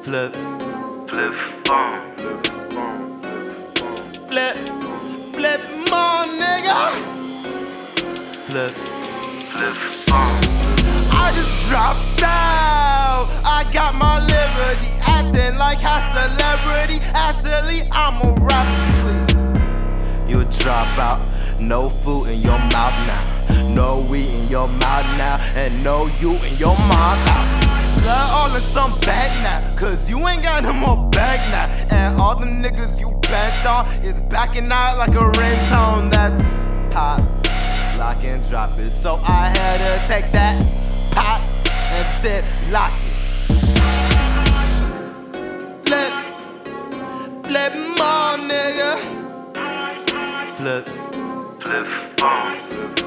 Flip, flip phone. Flip, flip more, nigga. Flip, flip phone. I just dropped out. I got my liberty, acting like a celebrity. Actually, I'm a rapper, please. You drop out, no food in your mouth now, no weed in your mouth now, and no you in your mom's house. Blood all in some bag now, cause you ain't got no more bag now. And all the niggas you banked on is backing out like a ringtone. That's pop, lock and drop it. So I had to take that pop and sit lock it. Flip, flip more, nigga. Flip, flip phone.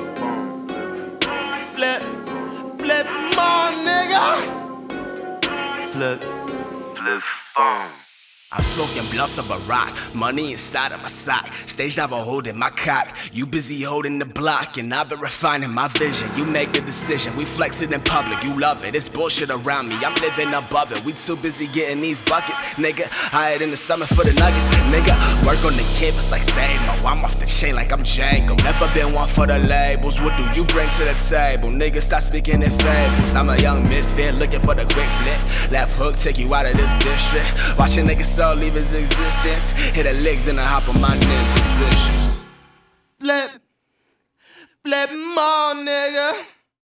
Flip, flip more, nigga. Flip, flip phone. I'm smoking blunts of a rock, money inside of my sock. Stage diver holding my cock, you busy holding the block. And I've been refining my vision, you make a decision. We flex it in public, you love it, it's bullshit around me. I'm living above it, we too busy getting these buckets. Nigga, hired in the summer for the nuggets. Nigga, work on the campus like Samo. I'm off the chain like I'm Django. Never been one for the labels, what do you bring to the table? Nigga, stop speaking in fables. I'm a young misfit looking for the quick flip. Left hook, take you out of this district. Watch a nigga soul leave his existence. Hit a lick, then I hop on my ninja position. Flip, flip more, nigga.